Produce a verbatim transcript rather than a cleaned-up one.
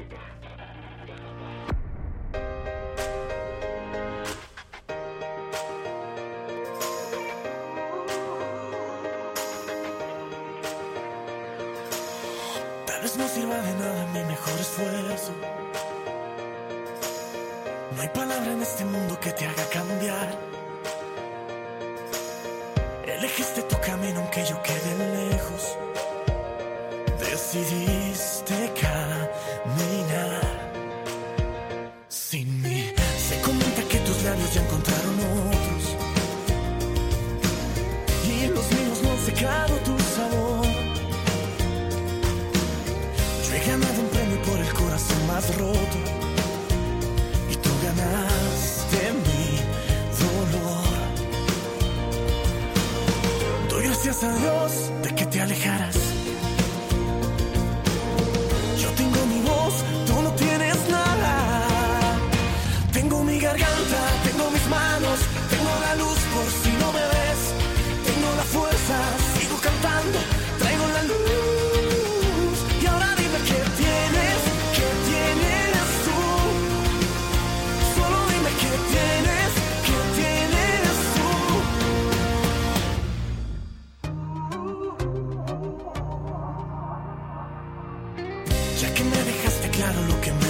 Tal vez no sirva de nada mi mejor esfuerzo. No hay palabra en este mundo que te haga cambiar. Elegiste tu camino aunque yo quede lejos. Decidiste caminar sin mí. Se comenta que tus labios ya encontraron otros y los míos no han secado tu sabor. Yo he ganado un premio por el corazón más roto y tú ganaste mi dolor. Doy gracias a Dios de que te alejaras. Yo tengo mi voz, tú no tienes nada. Tengo mi garganta, tengo mis manos, tengo la luz por si no me ves. Tengo la fuerza, sigo cantando, traigo la luz. Y ahora dime qué tienes, qué tienes tú. Solo dime qué tienes, qué tienes tú. Ya que me dejaste claro lo que me